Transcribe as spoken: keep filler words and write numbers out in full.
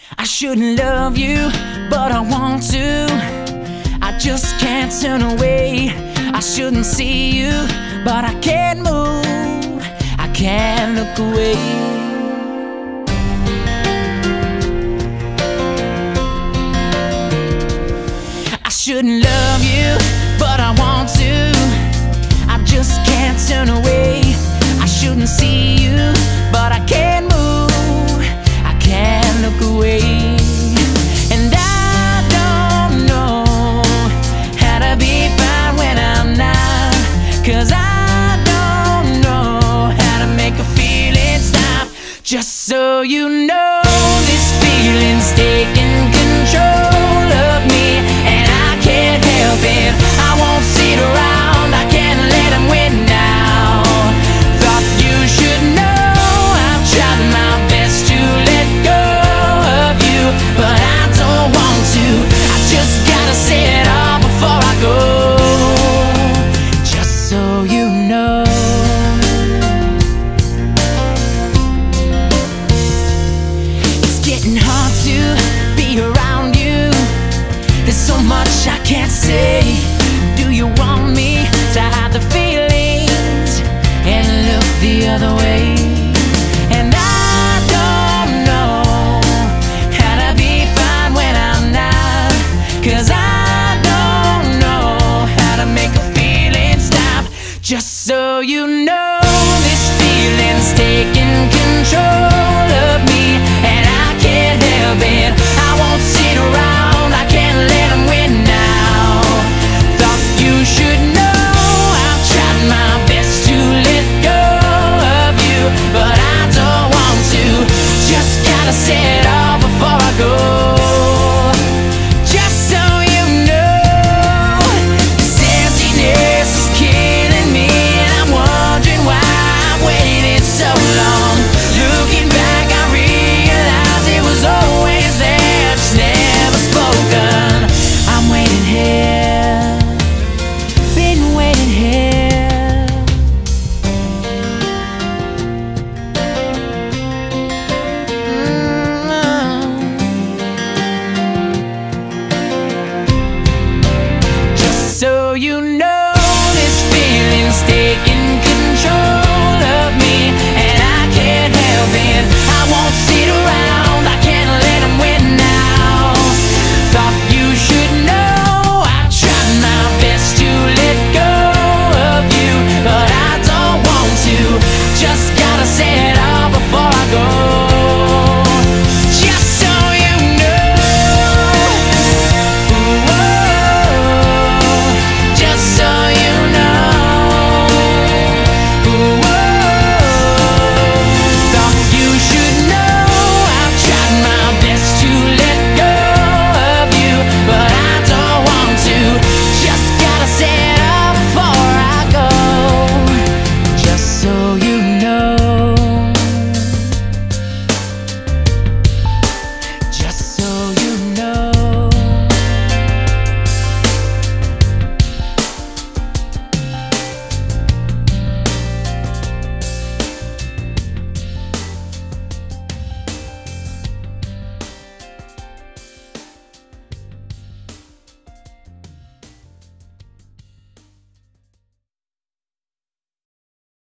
I shouldn't love you, but I want to. I just can't turn away. I shouldn't see you, but I can't move. I can't look away. I shouldn't love you, but I want to. I just can't turn away. I shouldn't see you, but I can't move. I can't look away. And I don't know how to be fine when I'm not, 'cause I don't know how to make a feeling stop. Just so you know, this feeling's taking control of me, and I can't help it. I won't sit around, I can't let him win now. Thought you should know I've tried my best to let go of you, but I don't want to. I just gotta say it all before I go. Just so you know, it's getting hard to be around you. There's so much I can't say. Do you want me to hide the feelings and look the other way?